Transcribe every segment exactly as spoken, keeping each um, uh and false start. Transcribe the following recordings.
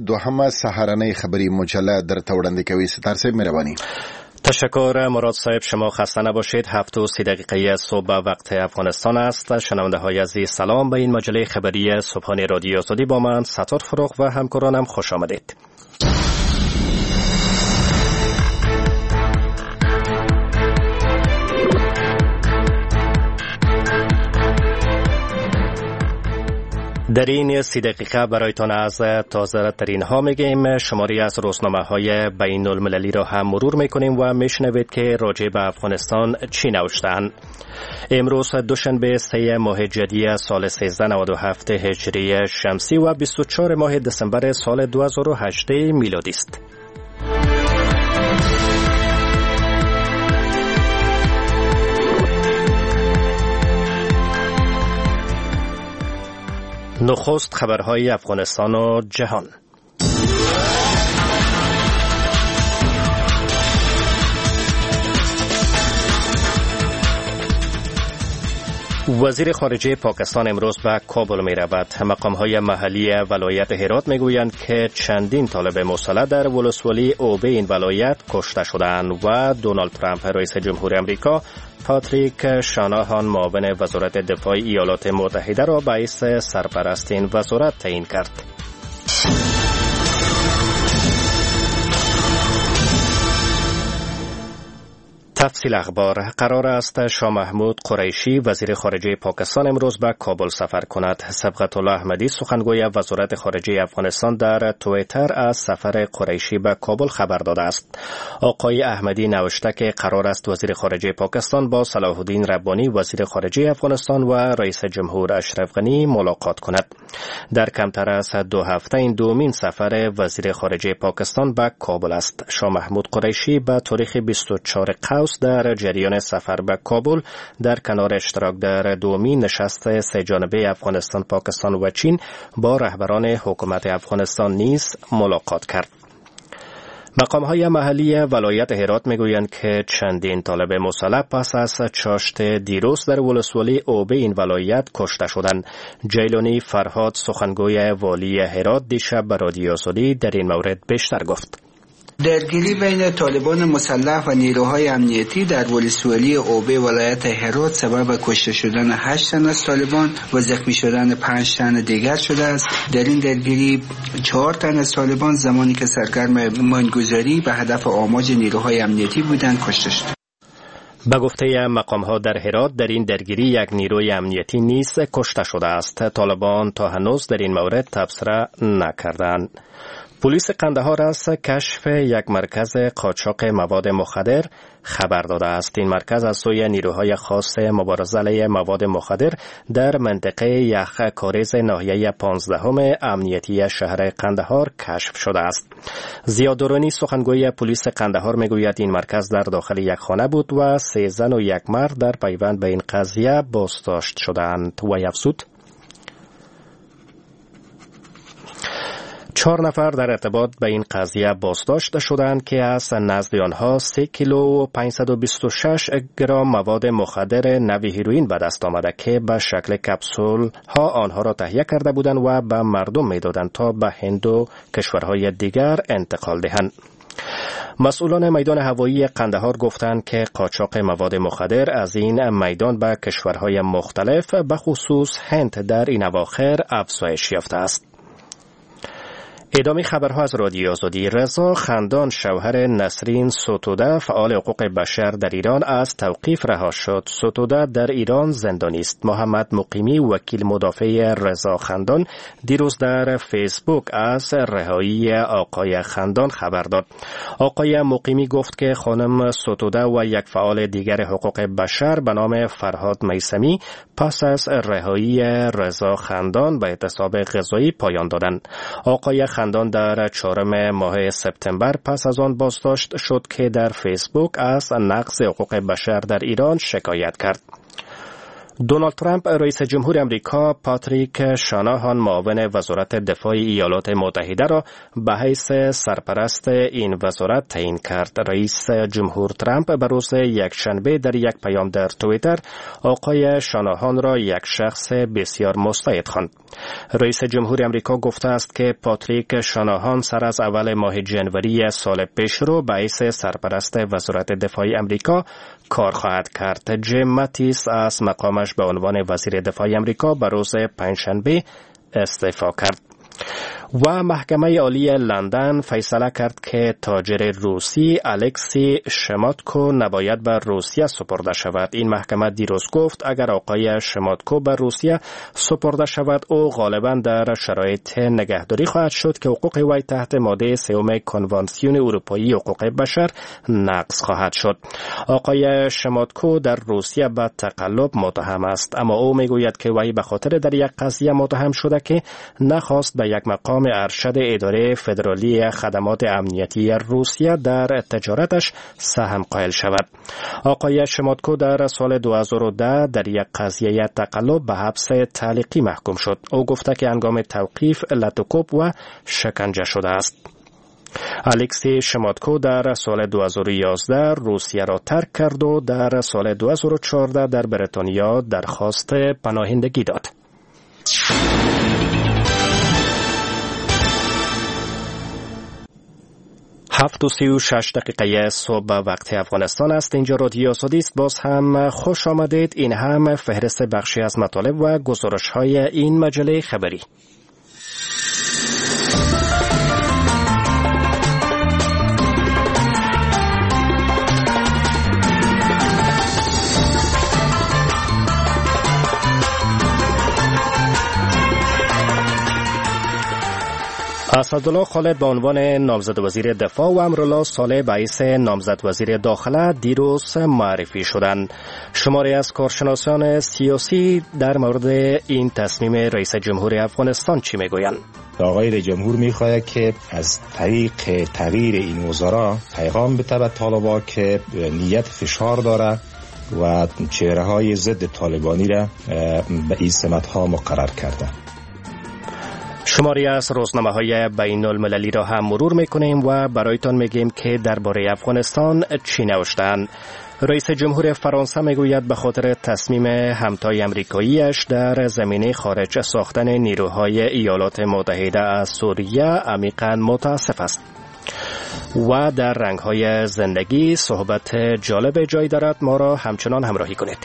دوهمه سهارنۍ خبری مجله در توڑنده کوي. ستار صاحب مهرباني. تشکر مراد صاحب، شما خسته نباشید. هفت و سی دقیقه صبح وقت افغانستان است. شنونده های عزیز سلام به این مجله خبری صبحانه رادیو آزادی. با من ستار فروغ و همکارانم خوش آمدید. در این سی دقیقه برایتان از تازه ترین ها میگیم. شماری از روزنامه های بین المللی را هم مرور میکنیم و میشنوید که راجع به افغانستان چی نوشتند. امروز دوشنبه سه ماه جدی سال سیزده نود و هفت هجری شمسی و بیست و چهار ماه دسامبر سال دو هزار و هشت میلادی است. نخست خبرهای افغانستان و جهان. وزیر خارجه پاکستان امروز به کابل می رود. مقام های محلی ولایت هرات می گویند که چندین طالب مسلح در ولسوالی اوبه این ولایت کشته شدند و دونالد ترامپ رئیس جمهور امریکا پاتریک شاناهان معاون وزارت دفاع ایالات متحده را باعث سرپرست این وزارت تعیین کرد. تفصیل اخبار. قرار است شاه محمود قریشی وزیر خارجه پاکستان امروز به کابل سفر کند. صبغت الله احمدی سخنگوی وزارت خارجه افغانستان در توییتر از سفر قریشی به کابل خبر داده است. آقای احمدی نوشته که قرار است وزیر خارجه پاکستان با صلاح الدین ربانی وزیر خارجه افغانستان و رئیس جمهور اشرف غنی ملاقات کند. در کمتر از دو هفته این دومین سفر وزیر خارجه پاکستان به کابل است. شاه محمود قریشی به تاریخ بیست و چهار قوس در جریان سفر به کابل در کنار اشتراک در دومین نشست سه جانبه افغانستان، پاکستان و چین با رهبران حکومت افغانستان نیز ملاقات کرد. مقام‌های محلی ولایت هرات میگویند که چندین طالب مسلح پس از چاشت دیروز در ولسوالی اوبه این ولایت کشته شدند. جیلانی فرهاد سخنگوی والی هرات دیشب به رادیو آزادی در این مورد بیشتر گفت. درگیری بین طالبان مسلح و نیروهای امنیتی در ولسوالی اوبه ولایت هرات سبب کشته شدن هشت تن از طالبان و زخمی شدن پنج تن دیگر شده است. در این درگیری چهار تن از طالبان زمانی که سرگرم ماینگذاری به هدف آماج نیروهای امنیتی بودند کشته شد. به گفته مقام‌ها در هرات در این درگیری یک نیروی امنیتی نیز کشته شده است. طالبان تا هنوز در این مورد تبصره نکردند. پلیس قندهار از کشف یک مرکز قاچاق مواد مخدر خبر داده است. این مرکز از سوی نیروهای خاص مبارزه علیه مواد مخدر در منطقه یخ کاریز ناحیه پانزدهم امنیتی شهر قندهار کشف شده است. زیادرانی سخنگوی پلیس قندهار میگوید این مرکز در داخل یک خانه بود و سه زن و یک مرد در پیوند به این قضیه بازداشت شدند و افزود چهار نفر در ارتباط به این قضیه بازداشت شدند که از نزد آنها سه کیلو و پانصد و بیست و شش گرم مواد مخدر نوع هیروئین به دست آمده که به شکل کپسول ها آنها را تهیه کرده بودند و به مردم میدادند تا به هند و کشورهای دیگر انتقال دهند. مسئولان میدان هوایی قندهار گفتند که قاچاق مواد مخدر از این میدان به کشورهای مختلف به خصوص هند در این اواخر افزایش یافته است. ادامه خبرها از رادیو آزادی. رضا خندان شوهر نسرین ستوده فعال حقوق بشر در ایران از توقیف رها شد. ستوده در ایران زندانی است. محمد مقیمی وکیل مدافع رضا خندان دیروز در فیسبوک از رهایی آقای خندان خبر داد. آقای مقیمی گفت که خانم ستوده و یک فعال دیگر حقوق بشر به نام فرهاد میثمی پس از رهایی رضا خندان به اعتصاب غذایی پایان دادند. آقای خندان در چهارم ماه سپتامبر پس از آن بازداشت شد که در فیسبوک از نقض حقوق بشر در ایران شکایت کرد. دونالد ترامپ رئیس جمهور امریکا پاتریک شاناهان معاون وزارت دفاع ایالات متحده را به حیث سرپرست این وزارت تعیین کرد. رئیس جمهور ترامپ به روز یکشنبه در یک پیام در توییتر آقای شاناهان را یک شخص بسیار مستعد خواند. رئیس جمهور امریکا گفته است که پاتریک شاناهان سر از اول ماه جنوری سال پیشرو به حیث سرپرست وزارت دفاع امریکا کار خواهد کرد. جیم ماتیس از مقامش به عنوان وزیر دفاع امریکا به روز پنجشنبه استعفا کرد. و محکمه عالی لندن فیصله کرد که تاجر روسی الکسی شماتکو نباید به روسیه سپرده شود. این محکمه دیروز گفت اگر آقای شماتکو به روسیه سپرده شود او غالبا در شرایط نگهداری خواهد شد که حقوق وی تحت ماده سوم کنوانسیون اروپایی حقوق بشر نقض خواهد شد. آقای شماتکو در روسیه به تقلب متهم است، اما او میگوید که وی به خاطر در یک قضیه متهم شده که نخواست به یک مقام ارشد اداره فدرالی خدمات امنیتی روسیه در تجارتش سهم قائل شود. آقای شماتکو در سال دو هزار و ده در یک قضیه تقلب به حبس تعلیقی محکوم شد. او گفته که هنگام توقیف لاتوکوپ و شکنجه شده است. الکسی شماتکو در سال دو هزار و یازده روسیه را ترک کرد و در سال دو هزار و چهارده در بریتانیا درخواست پناهندگی داد. هفت و سی و شش دقیقه صبح وقت افغانستان است. اینجا رادیو آزادی است. باز هم خوش آمدید. این هم فهرست بخشی از مطالب و گزارش های این مجله خبری. اسدالله خالد به عنوان نامزد وزیر دفاع و امرالله صالح به حیث نامزد وزیر داخله دیروز معرفی شدند. شماری از کارشناسان سیاسی در مورد این تصمیم رئیس جمهور افغانستان چی میگویند؟ آقای رئیس جمهور میخواهد که از طریق تغییر این وزرا پیغام بده به طالبان که نیت فشار داره و چهره های ضد طالبانی را به این سمت ها مقرر کرده. شماری از روزنامه‌های بین المللی را هم مرور می‌کنیم و برایتان میگیم که درباره افغانستان چی نوشتند. رئیس جمهور فرانسه میگوید به خاطر تصمیم همتای امریکاییش در زمینه خارج ساختن نیروهای ایالات متحده از سوریه عمیقاً متاسف است. و در رنگ‌های زندگی صحبت جالب جای دارد، ما را همچنان همراهی کنید.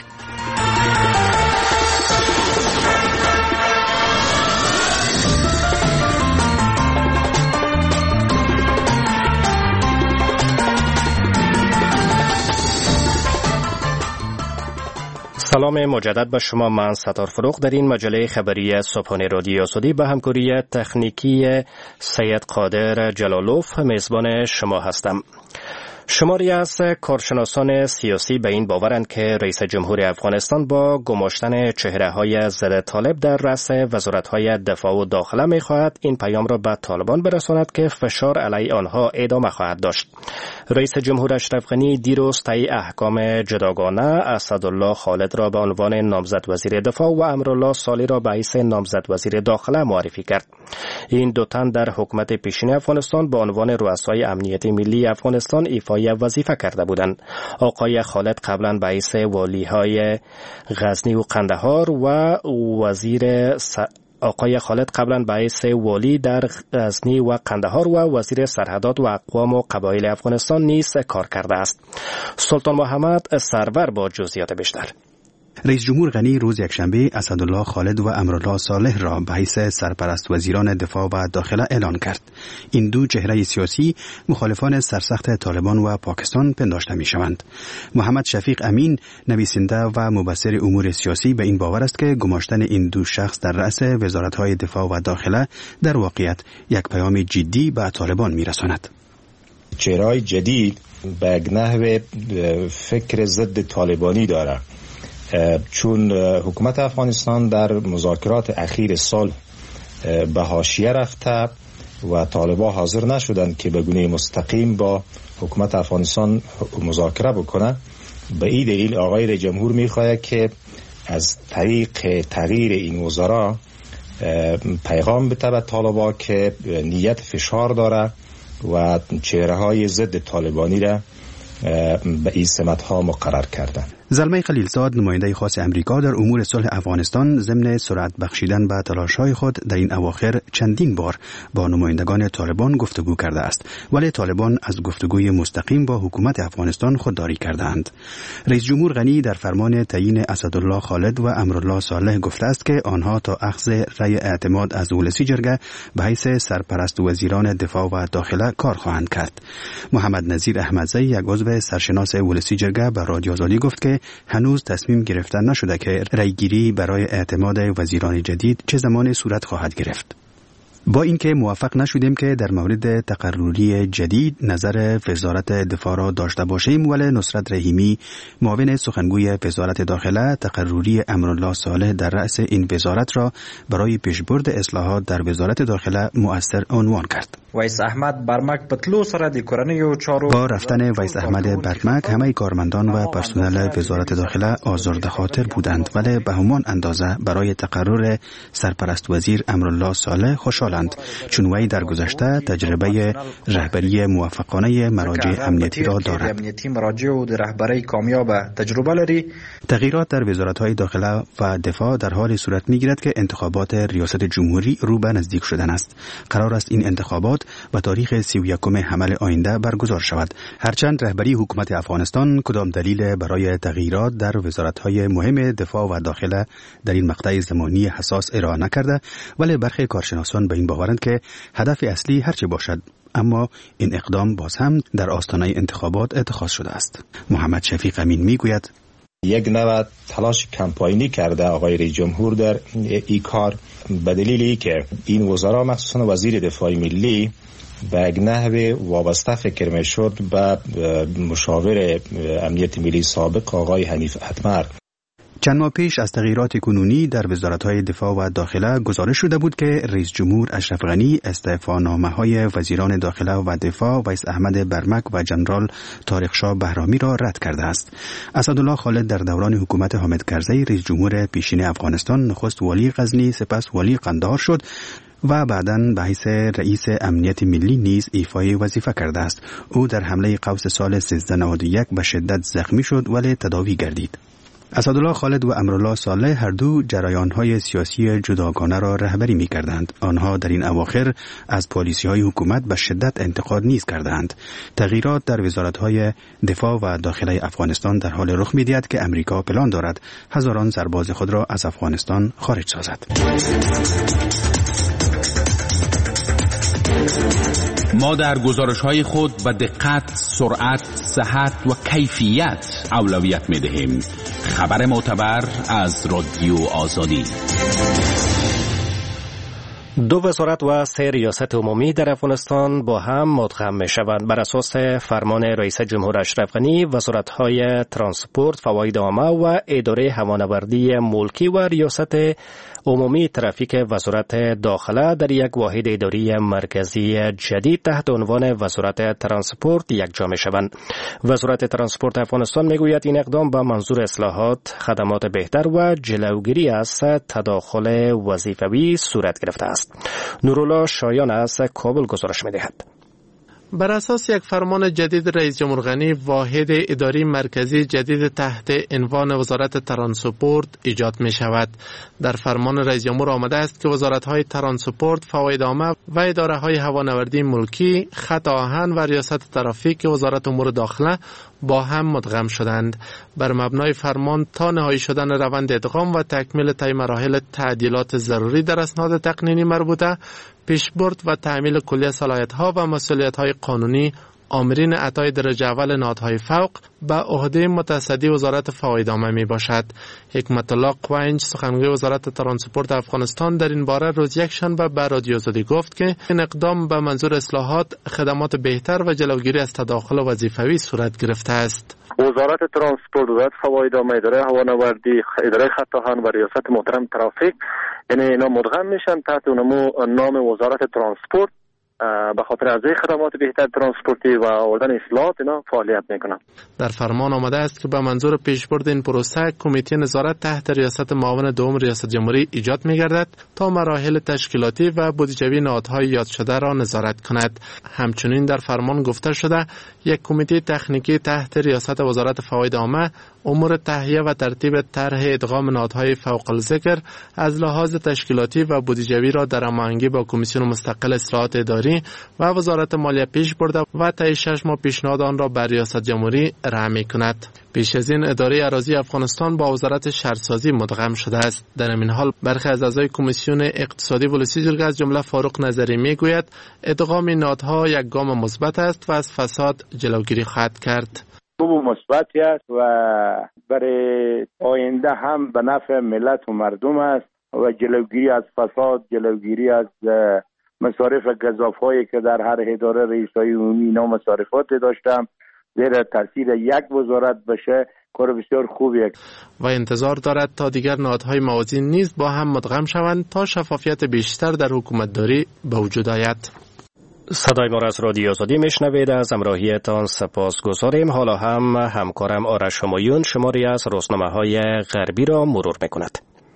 سلام مجدد به شما. من ستار فروغ در این مجله خبری صبحانه رادیو آزادی به همکاری تکنیکی سید قادر جلالوف میزبان شما هستم. شماری از کارشناسان سیاسی به این باورند که رئیس جمهور افغانستان با گماشتن چهره‌های ضد طالب در رأس وزارت‌های دفاع و داخله می‌خواهد این پیام را به طالبان برساند که فشار علیه آنها ادامه خواهد داشت. رئیس جمهور اشرف غنی دیروز طی احکام جداگانه اسدالله خالد را به عنوان نامزد وزیر دفاع و امرالله صالح را به حیث نامزد وزیر داخله معرفی کرد. این دو تن در حکومت پیشین افغانستان به عنوان رؤسای امنیت ملی افغانستان ایفای وظیفه کرده بودند. آقای خالد قبلا به حیث والی‌های غزنی و قندهار و وزیر س... آقای خالد قبلا به حیث والی در غزنی و قندهار و وزیر سرحدات و اقوام و قبایل افغانستان نیز کار کرده است. سلطان محمد سرور با جزئیات بیشتر. رئیس جمهور غنی روز یکشنبه اسدالله خالد و امرالله صالح را به حیث سرپرست وزیران دفاع و داخله اعلان کرد. این دو چهره سیاسی مخالفان سرسخت طالبان و پاکستان پنداشته می شوند. محمد شفیق امین نویسنده و مبصر امور سیاسی به این باور است که گماشتن این دو شخص در رأس وزارت‌های دفاع و داخله در واقعیت یک پیام جدی به طالبان می رساند. چهره‌های جدید به نحو فکر ضد طالبانی دارد، چون حکومت افغانستان در مذاکرات اخیر سال به حاشیه رفته و طالبان حاضر نشدند که به گونه مستقیم با حکومت افغانستان مذاکره بکنه. به این دلیل آقای رئیس جمهور میخواهد که از طریق تغییر این وزرا پیغام بده به طالبان که نیت فشار داره و چهره های ضد طالبانی را به این سمت ها مقرر کردن. زلمه خلیلزاد نماینده خاص امریکا در امور صلح افغانستان ضمن سرعت بخشیدن به تلاش‌های خود در این اواخر چندین بار با نمایندگان طالبان گفتگو کرده است، ولی طالبان از گفتگوی مستقیم با حکومت افغانستان خودداری کردند. رئیس جمهور غنی در فرمان تعیین اسدالله خالد و امرالله صالح گفته است که آنها تا اخذ رأی اعتماد از ولسی جرگه به حیث سرپرست وزیران دفاع و داخله کار خواهند کرد. محمد نظیر احمدزی، یک عضو سرشناس ولسی جرگه، به رادیو آزادی گفت که هنوز تصمیم گرفته نشده که رأیگیری برای اعتماد وزیران جدید چه زمان صورت خواهد گرفت. با اینکه موفق نشدیم که در مورد تقرری جدید نظر وزارت دفاع را داشته باشیم، ولی نصرت رحیمی، معاون سخنگوی وزارت داخله، تقرری امرالله صالح در رأس این وزارت را برای پیشبرد اصلاحات در وزارت داخله مؤثر عنوان کرد. ویس احمد برمک پتلو سره د کورنۍ او چارو با رفتن ویس احمد برمک همه کارمندان و پرسنل وزارت داخله آزرده خاطر بودند، ولی به همان اندازه برای تقرر سرپرست وزیر امرالله صالح خوشحالند، چون وی در گذشته تجربه رهبری موفقانه مراجع امنیتی را دارد. امنیتی مراجع و د رهبری کامیاب تجربه لري. تغییرات در وزارت‌های داخله و دفاع در حال صورت می‌گیرد که انتخابات ریاست جمهوری رو به نزدیک شدن است. قرار است این انتخابات و تاریخ سی و یکم حمل آینده برگزار شود. هرچند رهبری حکومت افغانستان کدام دلیل برای تغییرات در وزارت‌های مهم دفاع و داخله در این مقطع زمانی حساس ارائه نکرده، ولی برخی کارشناسان به این باورند که هدف اصلی هرچه باشد، اما این اقدام باز هم در آستانه انتخابات اتخاذ شده است. محمد شفیق امین میگوید یک نوع تلاش کمپاینی کرده آقای رئیس جمهور در این کار، به دلیلی که این وزرا مخصوصا وزیر دفاع ملی به یک نحو وابسته فکر می شد به مشاور امنیت ملی سابق آقای حنیف اتمر. چند ماه پیش از تغییرات کنونی در وزارت‌های دفاع و داخله گزارش شده بود که رئیس جمهور اشرف غنی استعفانامه‌های وزیران داخله و دفاع ویس احمد برمک و جنرال طارق شاه بهرامی را رد کرده است. اسدالله خالد در دوران حکومت حامد کرزی رئیس جمهور پیشین افغانستان نخست والی غزنی، سپس والی قندهار شد و بعداً به حیث رئیس امنیت ملی نیز ایفای وظیفه کرده است. او در حمله قوس سال سیزده نود و یک به شدت زخمی شد ولی تداوی گردید. اسدالله خالد و امرالله صالح هر دو جریان‌های سیاسی جداگانه را رهبری می‌کردند. آنها در این اواخر از پالیسی‌های حکومت به شدت انتقاد نیز کردند. تغییرات در وزارت‌های دفاع و داخله افغانستان در حال رخ می‌دهد که امریکا پلان دارد هزاران سرباز خود را از افغانستان خارج سازد. ما در گزارش‌های خود به دقت، سرعت، صحت و کیفیت اولویت می‌دهیم. خبر معتبر از رادیو آزادی. دو وزارت و سه ریاست عمومی در افغانستان با هم مدغم می‌شوند. بر اساس فرمان رئیس جمهور اشرف غنی، وزارت‌های ترانسپورت، فواید عامه و اداره هوانوردی ملکی و ریاست عمومی ترافیک وزارت داخله در یک واحد اداری مرکزی جدید تحت عنوان وزارت ترانسپورت یکجا می‌شوند. وزارت ترانسپورت افغانستان میگوید این اقدام به منظور اصلاحات، خدمات بهتر و جلوگیری از تداخل وظیفوی صورت گرفته است. نورالله شایان از کابل گزارش می‌دهد. بر اساس یک فرمان جدید رئیس جمهور غنی، واحد اداری مرکزی جدید تحت عنوان وزارت ترانسپورت ایجاد می شود. در فرمان رئیس جمهور آمده است که وزارت‌های ترانسپورت، فواید عامه و اداره‌های هوانوردی ملکی، خط آهن و ریاست ترافیک وزارت امور داخله با هم مدغم شدند. بر مبنای فرمان تا نهایی شدن روند ادغام و تکمیل طی مراحل تعدیلات ضروری در اسناد تقنینی مربوطه، پیشبرد و تعمیل کلیه صلاحیت‌ها و مسئولیت‌های قانونی آمرین عطای درجه اول نهادهای فوق به عهده متصدی وزارت فواید عامه می باشد. حکمت الله قوینج، سخنگوی وزارت ترانسپورت افغانستان، در این باره روز یکشنبه به رادیو آزادی گفت که این اقدام به منظور اصلاحات، خدمات بهتر و جلوگیری از تداخل وظیفوی صورت گرفته است. وزارت ترانسپورت، وزارت فواید عامه، اداره هوانوردی، اداره خط آهن و ریاست محترم ترافیک، یعنی اینا مدغم میشن تحت نام وزارت ترانسپورت به خاطر ارزش خدمات بهتر ترانسپورتی و آوردن اصلاحات اینا فعالیت میکنم. در فرمان آمده است که به منظور پیشبرد این پروسه کمیته نظارت تحت ریاست معاون دوم ریاست جمهوری ایجاد می‌گردد تا مراحل تشکیلاتی و بودجوی نهادهای یاد شده را نظارت کند. همچنین در فرمان گفته شده یک کمیته تکنیکی تحت ریاست وزارت فواید عامه امور تهیه و ترتیب طرح ادغام نهادهای فوق الذکر از لحاظ تشکیلاتی و بودجوی را در هماهنگی با کمیسیون مستقل اصلاحات اداری و وزارت مالیه پیش برده و طی شش ماه پیشنهاد آن را بر ریاست جمهوری ارائه می‌کند. پیش از این اداره اراضی افغانستان با وزارت شهرسازی مدغم شده است. در این حال برخی از اعضای کمیسیون اقتصادی ولسی جرگه از جمله فاروق نظری میگوید ادغام این نهادها یک گام مثبت است و از فساد جلوگیری خواهد کرد. خوب مثبتی است و برای آینده هم به نفع ملت و مردم است و جلوگیری از فساد، جلوگیری از مصارف گزافهایی که در هر اداره رئیسای عمومی اینا مصارفات داشتم زیر تاثیر یک وزارت بشه کار بسیار خوبیه و انتظار دارد تا دیگر نهادهای موازی نیز با هم مدغم شوند تا شفافیت بیشتر در حکومتداری به وجود آید. صدای ما را از رادیو آزادی میشنوید. از همراهیتان سپاس گذاریم. حالا هم همکارم آرش همایون شماری از روزنامه‌های غربی را مرور میکند.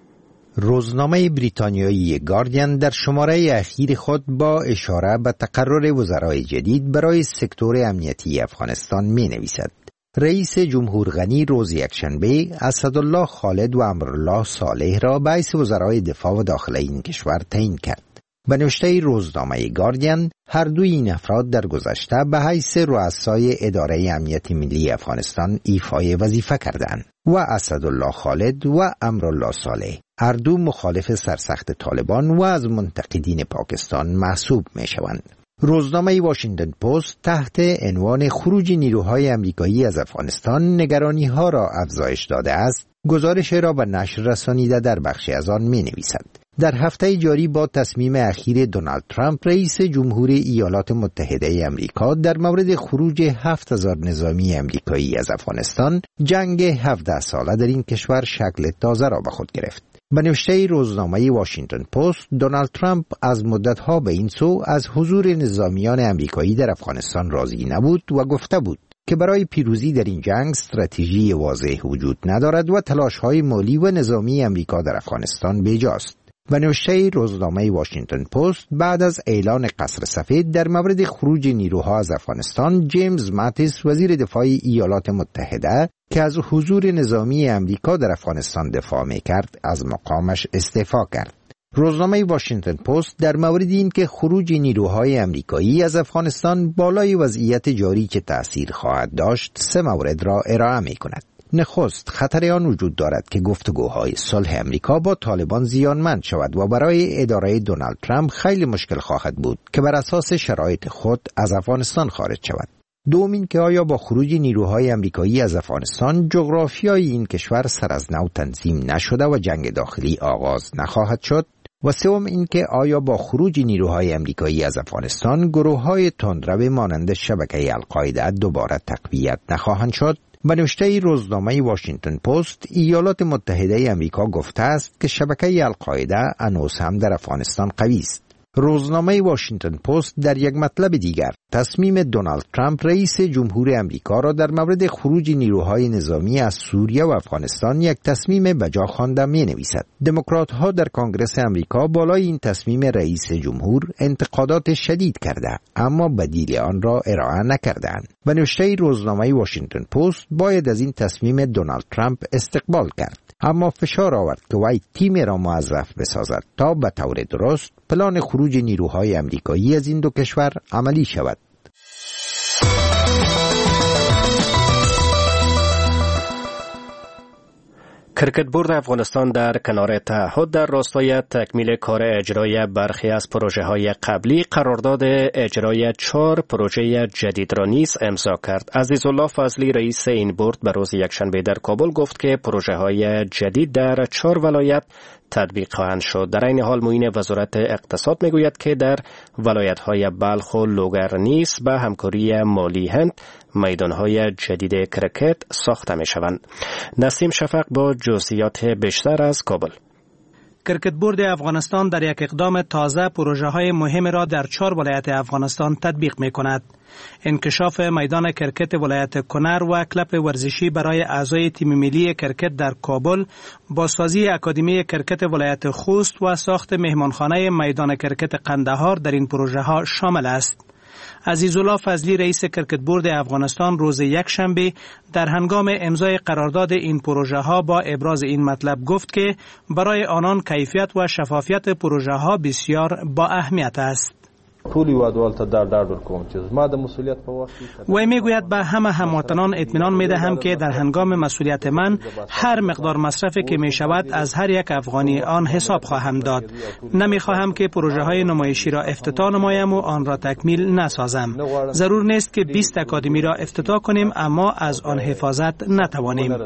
روزنامه بریتانیایی گاردین در شماره اخیر خود با اشاره به تقرر وزرای جدید برای سکتور امنیتی افغانستان می نویسد. رئیس جمهور غنی روز یکشنبه اسدالله خالد و امرالله صالح را به حیث وزرای دفاع و داخله این کشور تعیین کرد. به نوشته روزنامه گاردین هر دوی این افراد در گذشته به حیث رؤسای اداره امنیت ملی افغانستان ایفای وظیفه کردند و اسدالله خالد و امرالله صالح هر دو مخالف سرسخت طالبان و از منتقدین پاکستان محسوب می شوند. روزنامه واشنگتن پست تحت عنوان خروج نیروهای امریکایی از افغانستان نگرانی ها را افزایش داده است گزارش را به نشر رسانیده در بخشی از آن می نویسد. در هفته جاری با تصمیم اخیر دونالد ترامپ رئیس جمهوری ایالات متحده امریکا در مورد خروج هفت هزار نظامی امریکایی از افغانستان جنگ هفده ساله در این کشور شکل تازه را به خود گرفت. به نوشته روزنامه واشنگتن پست دونالد ترامپ از مدتها به این سو از حضور نظامیان امریکایی در افغانستان راضی نبود و گفته بود که برای پیروزی در این جنگ استراتژی واضح وجود ندارد و تلاش‌های مالی و نظامی امریکا در افغانستان بیجاست. و نوشته روزنامه واشنگتن پست بعد از اعلان قصر سفید در مورد خروج نیروها از افغانستان جیمز ماتیس وزیر دفاع ایالات متحده که از حضور نظامی امریکا در افغانستان دفاع می‌کرد از مقامش استعفا کرد. روزنامه واشنگتن پست در مورد این که خروج نیروهای امریکایی از افغانستان بالای وضعیت جاری که تأثیر خواهد داشت سه مورد را ارائه می‌کند. نخست خطر آن وجود دارد که گفتگوهای صلح امریکا با طالبان زیانمند شود و برای اداره دونالد ترامپ خیلی مشکل خواهد بود که بر اساس شرایط خود از افغانستان خارج شود. دوم این که آیا با خروج نیروهای امریکایی از افغانستان جغرافیای این کشور سر از نو تنظیم نشده و جنگ داخلی آغاز نخواهد شد. و سوم این که آیا با خروج نیروهای امریکایی از افغانستان گروه‌های تندرو مانند شبکه القاعده دوباره تقویت نخواهند شد. به نوشته روزنامه واشنگتن پست ایالات متحده امریکا گفته است که شبکه القاعده هنوز هم در افغانستان قوی است. روزنامه واشنگتن پست در یک مطلب دیگر تصمیم دونالد ترامپ رئیس جمهور امریکا را در مورد خروج نیروهای نظامی از سوریه و افغانستان یک تصمیم بجا خوانده می نویسد. دموکرات ها در کنگره امریکا بالای این تصمیم رئیس جمهور انتقادات شدید کرده اما بدیل آن را ارائه نکردند. به نوشته روزنامه واشنگتن پست باید از این تصمیم دونالد ترامپ استقبال کرد اما فشار آورد که وی تیم را موظف بسازد تا به طور درست پلان خروج نیروهای امریکایی از این دو کشور عملی شود. کرکت بورد افغانستان در کنار تعهد در راستای تکمیل کار اجرای برخی از پروژه های قبلی قرارداد اجرای چهار پروژه جدید را نیز امضا کرد. عزیزالله فضلی رئیس این بورد به روز یکشنبه در کابل گفت که پروژه های جدید در چهار ولایت تطبیق خواهند شد. در این حال معین وزارت اقتصاد میگوید که در ولایت‌های بلخ و لوگر نیز به همکاری مالی هند میدان‌های جدید کرکت ساخته می‌شوند. نسیم شفق با جزئیات بیشتر از کابل. کرکت بورد افغانستان در یک اقدام تازه پروژه های مهم را در چهار ولایت افغانستان تطبیق می کند. انکشاف میدان کرکت ولایت کنر و کلب ورزشی برای اعضای تیم ملی کرکت در کابل، بازسازی اکادمی کرکت ولایت خوست و ساخت مهمانخانه میدان کرکت قندهار در این پروژه ها شامل است. عزیزالله فضلی رئیس کرکت بورد افغانستان روز یکشنبه در هنگام امضای قرارداد این پروژه ها با ابراز این مطلب گفت که برای آنان کیفیت و شفافیت پروژه ها بسیار با اهمیت است. و میگوید به همه هموطنان اطمینان میدهم که در هنگام مسئولیت من هر مقدار مصرفی که می شود از هر یک افغانی آن حساب خواهم داد. نمی خواهم که پروژه های نمایشی را افتتاح نمایم و آن را تکمیل نسازم. ضرور نیست که بیست اکادمی را افتتاح کنیم اما از آن حفاظت نتوانیم.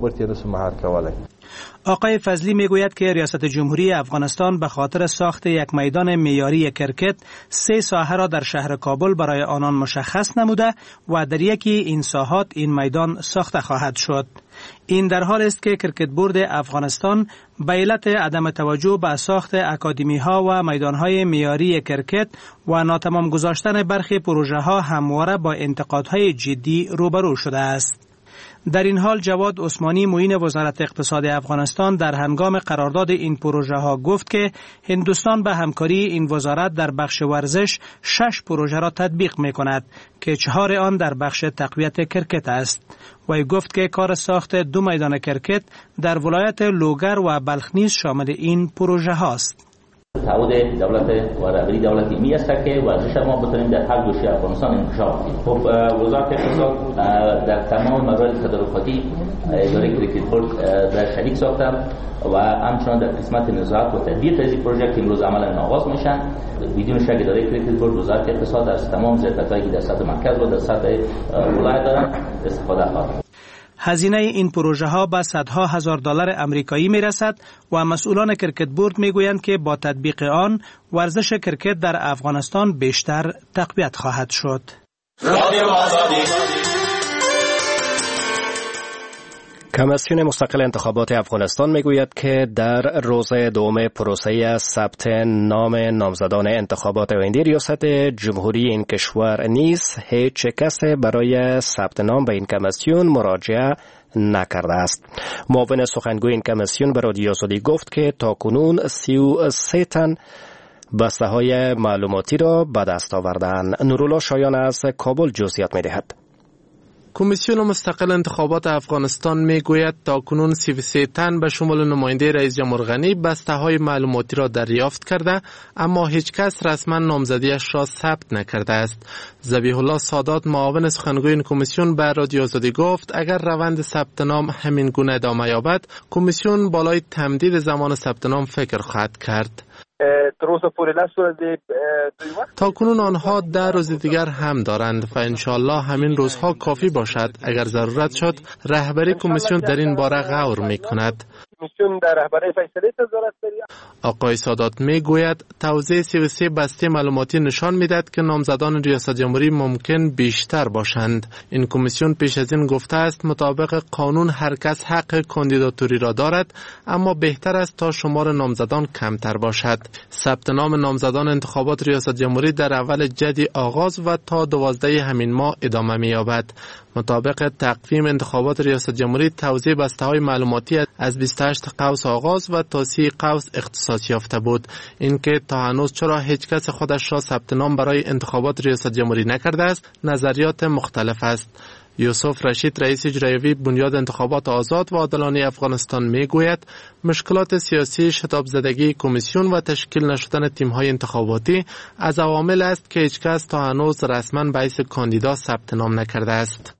آقای فضلی میگوید که ریاست جمهوری افغانستان به خاطر ساخت یک میدان معیاری کرکت سه ساحه را در شهر کابل برای آنان مشخص نموده و در یکی این ساحات این میدان ساخته خواهد شد. این در حال است که کرکت بورد افغانستان به علت عدم توجه به ساخت اکادمی ها و میدان های معیاری کرکت و ناتمام گذاشتن برخی پروژه ها همواره با انتقادهای جدی روبرو شده است. در این حال جواد عثمانی معین وزارت اقتصاد افغانستان در هنگام قرارداد این پروژه ها گفت که هندوستان به همکاری این وزارت در بخش ورزش شش پروژه را تطبیق می کند که چهار آن در بخش تقویت کرکت است. و گفت که کار ساخت دو میدان کرکت در ولایت لوگر و بلخ نیز شامل این پروژه هاست. تعهد دولت و رهبری دولت علمی است که ورزش ما بتونیم در هر گوشه افغانستان انکشاف بدیم. خب وزارت اقتصاد در تمام مراحل تدارکاتی اداره کرکت بورد در شریک ساختم و همچنان در قسمت نظارت و تدبیر از این پروژه که امروز عملا آغاز میشن. بدون شک اداره کرکت بورد وزارت اقتصاد از تمام ظرفیت‌هایی که در سطح مرکز و در سطح ولایت دارن استفاده خواهد. هزینه این پروژه ها به صدها هزار دلار آمریکایی می رسد و مسئولان کرکت بورد می گویند که با تطبیق آن ورزش کرکت در افغانستان بیشتر تقویت خواهد شد. کمیسیون مستقل انتخابات افغانستان میگوید که در روز دوم پروسه ثبت نام نامزدان انتخابات آینده ریاست جمهوری این کشور نیز هیچ کس برای ثبت نام به این کمیسیون مراجعه نکرده است. معاون سخنگوی این کمیسیون به رادیو آزادی گفت که تاکنون سی و سه تن بسته های معلوماتی را به دست آوردند. نورالله شایان از کابل جزئیات می‌دهد. کمیسیون مستقل انتخابات افغانستان میگوید تاکنون سی و سه تن به شمول نماینده رئیس جمهور غنی بسته های معلوماتی را دریافت کرده اما هیچ کس رسما نامزدیش را ثبت نکرده است. ذبیح الله سادات معاون سخنگوی این کمیسیون به رادیو آزادی گفت اگر روند ثبت نام همین گونه ادامه یابد کمیسیون بالای تمدید زمان ثبت نام فکر خواهد کرد. تا کنون آنها ده روز دیگر هم دارند و انشالله همین روزها کافی باشد. اگر ضرورت شد رهبری کمیسیون در این باره غور می کند. آقای سادات می گوید توزیع سی و سه بسته معلوماتی نشان می دهد که نامزدان ریاست جمهوری ممکن بیشتر باشند. این کمیسیون پیش از این گفته است مطابق قانون هر کس حق کاندیداتوری را دارد اما بهتر است تا شمار نامزدان کمتر باشد. ثبت نام نامزدان انتخابات ریاست جمهوری در اول جدی آغاز و تا دوازده همین ماه ادامه می یابد. مطابق تقویم انتخابات ریاست جمهوری توزیع بسته های معلوماتی از بیست و هشت قوس آغاز و تا سی قوس اختصاص یافته بود. اینکه تا هنوز چرا هیچ کس خودش را ثبت نام برای انتخابات ریاست جمهوری نکرده است نظریات مختلف است. یوسف رشید رئیس اجرایی بنیاد انتخابات آزاد و عادلانه افغانستان میگوید مشکلات سیاسی، شتاب زدگی کمیسیون و تشکیل نشدن تیم‌های انتخاباتی از عوامل است که هیچ کس تا هنوز رسما به حیث کاندیدا ثبت نام نکرده است.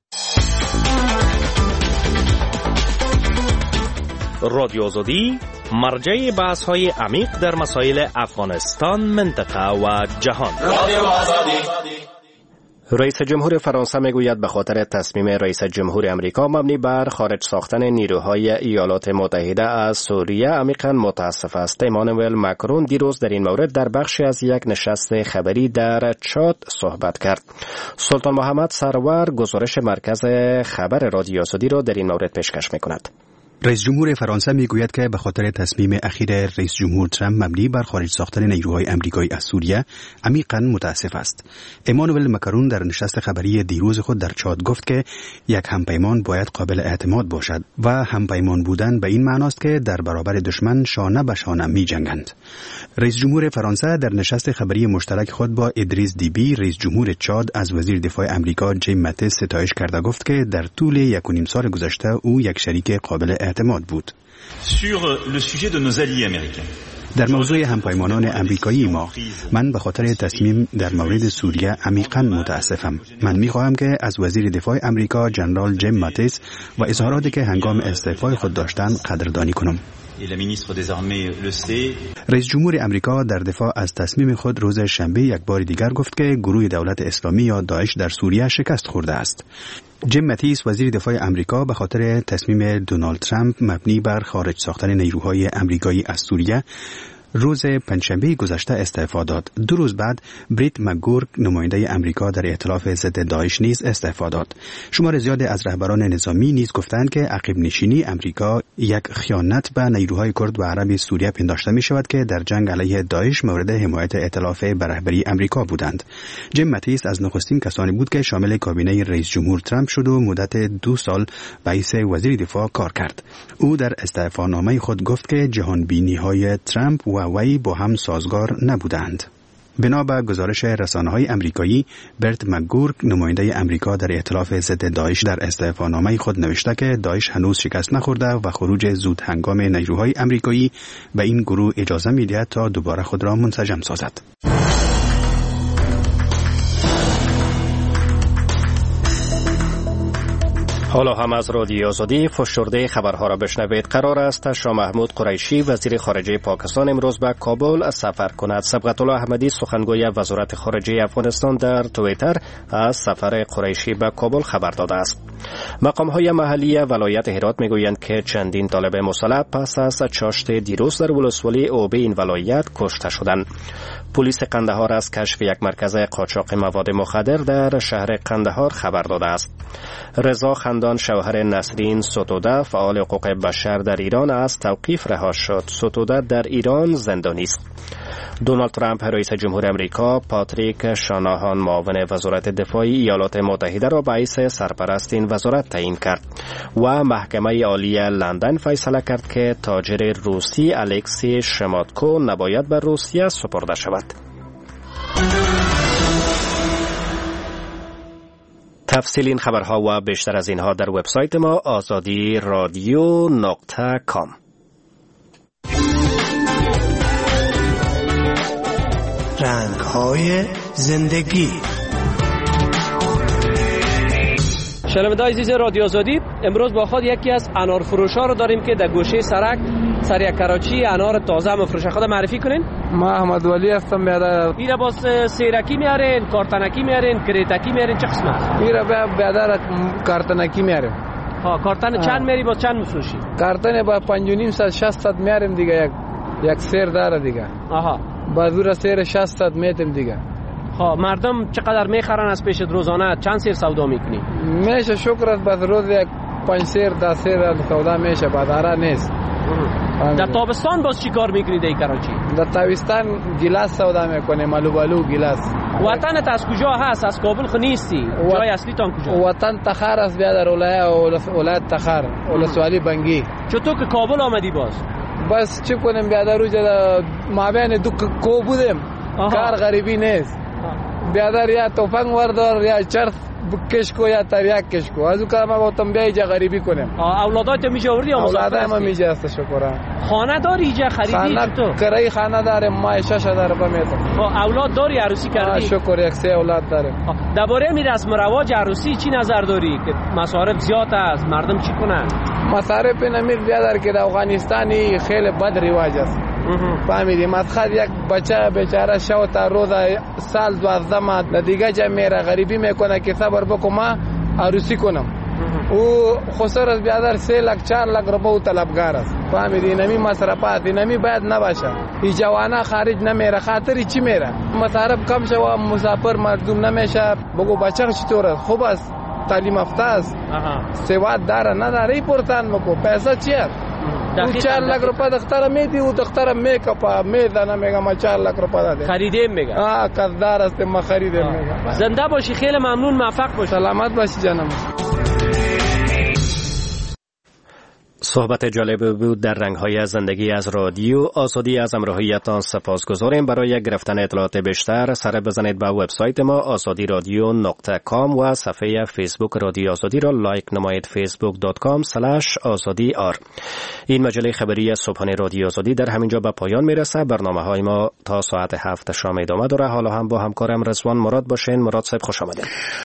رادیو آزادی مرجع بحث‌های عمیق در مسائل افغانستان، منطقه و جهان. رادیو آزادی. رئیس جمهور فرانسه میگوید به خاطر تصمیم رئیس جمهور امریکا مبنی بر خارج ساختن نیروهای ایالات متحده از سوریه عمیقاً متاسف است. ایمانوئل ماکرون دیروز در این مورد در بخشی از یک نشست خبری در چاد صحبت کرد. سلطان محمد سرور گزارش مرکز خبر رادیو آزادی را در این مورد پیشکش میکند. رئیس جمهور فرانسه میگوید که به خاطر تصمیم اخیر رئیس جمهور ترامپ مبنی بر خارج ساختن نیروهای آمریکایی از سوریه عمیقاً متاسف است. امانوئل مکرون در نشست خبری دیروز خود در چاد گفت که یک همپیمان باید قابل اعتماد باشد و همپیمان بودن به این معناست که در برابر دشمن شانه به شانه می جنگند. رئیس جمهور فرانسه در نشست خبری مشترک خود با ادریس دیبی رئیس جمهور چاد از وزیر دفاع آمریکا جیم ماتیس ستایش کرده گفت که در طول یک و نیم سال گذشته او یک شریک قابل اعتماد بود. در موضوع همپیمانان آمریکایی ما، من به خاطر تصمیم در مورد سوریه عمیقاً متاسفم. من می‌خواهم که از وزیر دفاع آمریکا جنرال جیم ماتیس و اظهاراتی که هنگام استعفای خود داشتند قدردانی کنم. رئیس جمهور آمریکا در دفاع از تصمیم خود روز شنبه یک بار دیگر گفت که گروه دولت اسلامی یا داعش در سوریه شکست خورده است. جیم ماتیس وزیر دفاع آمریکا به خاطر تصمیم دونالد ترامپ مبنی بر خارج ساختن نیروهای آمریکایی از سوریه روز پنجشنبه گذشته استعفا داد. دو روز بعد بریت مکگورک نماینده آمریکا در ائتلاف ضد داعش نیز استعفا داد. شمار زیادی از رهبران نظامی نیز گفتند که عقب نشینی آمریکا یک خیانت به نیروهای کرد و عرب سوریه پنداشته می شود که در جنگ علیه داعش مورد حمایت ائتلاف به رهبری آمریکا بودند. جیم ماتیس از نخستین کسانی بود که شامل کابینه رئیس جمهور ترامپ شد و مدت دو سال به حیث وزیر دفاع کار کرد. او در استعفانامه خود گفت که جهان بینی های ترامپ و وی با هم سازگار نبودند. بنا به گزارش رسانه‌های آمریکایی، برت مکگورک نماینده آمریکا در ائتلاف ضد داعش در استعفانامه خود نوشته که داعش هنوز شکست نخورده و خروج زود هنگام نیروهای آمریکایی به این گروه اجازه می‌دهد تا دوباره خود را منسجم سازد. حالا هم از رادیو آزادی فشرده خبرها را بشنوید. قرار است شاه محمود قریشی وزیر خارجه پاکستان امروز به کابل سفر کند. صبغت الله احمدی سخنگوی وزارت خارجه افغانستان در توییتر از سفر قریشی به کابل خبر داده است. مقام‌های محلی ولایت هرات میگویند که چندین طالب مسلح پس از چاشت دیروز در ولسوالی اوبه این ولایت کشته شدند. پلیس قندهار از کشف یک مرکز قاچاق مواد مخدر در شهر قندهار خبر داده است. رضا خندان شوهر نسرین ستوده فعال حقوق بشر در ایران از توقیف رها شد. ستوده در ایران زندانی است. دونالد ترامپ رئیس جمهور آمریکا پاتریک شاناهان معاون وزارت دفاع ایالات متحده را به حیث سرپرست این وزارت تعیین کرد و محکمه عالی لندن فیصله کرد که تاجر روسی الکسی شماتکو نباید به روسیه سپرده شود. تفصیل این خبرها و بیشتر از اینها در وبسایت ما آزادی رادیو نقطه کام. رنگ‌های زندگی. شنونده‌های عزیز رادیو آزادی، امروز با خود یکی از انار فروش‌ها رو داریم که در گوشه سرک سریع کراچی انار تازه مفروشه. خود معرفی کنین. ما احمد ولی هستم. بیادر میره باز سیرکی میارین، کارتنکی میارین، کریتکی میارین، چه قسم است؟ میره بیادر کارتنکی میاریم. ها کارتن چند میاری باز چند میفروشی؟ کارتن با پنج و نیم صد شصت میاریم دیگه. یک یک سیر داره دیگه. آها بازور سیر شصت میتیم دیگه. ها مردم چقدر میخرن از پیش روزانه؟ چند سیر سودا میکنی؟ میشه شکرت باز روز یک پنج سیر ده سیر سودا میشه، بازار نیست. در تابستان باز چی کار میکنید ای کراچی؟ در تابستان گیلاس سودا میکنیم، آلو بالو گیلاس. وطنت از کجا هست؟ از کابل خو نیستی؟ جای اصلی تان کجا؟ وطن تخار است بیادر، ولایت ولایت تخار، ولسوالی بنگی. چطور که کابل آمدی باز؟ بس چی کنیم بیادر روزا مابین دو کو بودیم. کار غریبی نیست. بیادر یا توفنگ وردار یا چرخ کشکو یا تریاک کشکو. از اون کار ما گفتم بیا اینجا غریبی کنیم. اولادات میجا وردی یا مسافر هستی؟ اولادای ما میجا است شکران. خانه داری اینجا خریدی چطور؟ کرای خانه داریم ما شش هزار روپیه میتم. اولاد داری عروسی کردی؟ شکر یک سه اولاد داریم. درباره می رسم و رواج عروسی چی نظر داری که مصارف زیاد است؟ مردم چی کنن؟ مصارف نمید بیادر که در افغانستانی خیلی بد رواج است. فهمیدی مسخر یک بچه بیچاره شو تا روز سال دوازده ماه دیگه جا میره غریبی میکنه که صبر بکو ما عروسی کنم. او خسر از بیادر سه لک چهار لک روپیه طلبگار است. فهمیدی نمی مصرفات نمی باید نباشه. این جوانا خارج نمیره، خاطری چی میره؟ مصارف کم شو مسافر مردم نمیشه. بگو بچه چطور است؟ خوب است. تعلیم یافته است سواد داره نداره پرتن مکو پیسه چیه او چهار لک روپه دختر میدی او دختر میکاپا میزنه میگه ما چهار لک روپه داده خریدیم میگه آه قدر است ما خریدیم میگه. زنده باشی خیلی ممنون موفق باشی سلامت باشی جانم. صحبت جالب بود در رنگ‌های زندگی از رادیو آزادی. از همراهیتان سپاسگزاریم. برای گرفتن اطلاعات بیشتر سر بزنید به وبسایت ما آزادی رادیو نقطه کام و صفحه فیسبوک رادیو آزادی را لایک نمایید فیسبوک دات کام اسلش آزادی آر. این مجله خبری صبحانه رادیو آزادی در همینجا به پایان میرسه. برنامه‌های ما تا ساعت هفت شام ادامه داره. حالا هم با همکارم رضوان مراد باشین. مراد صاحب خوش آمدید.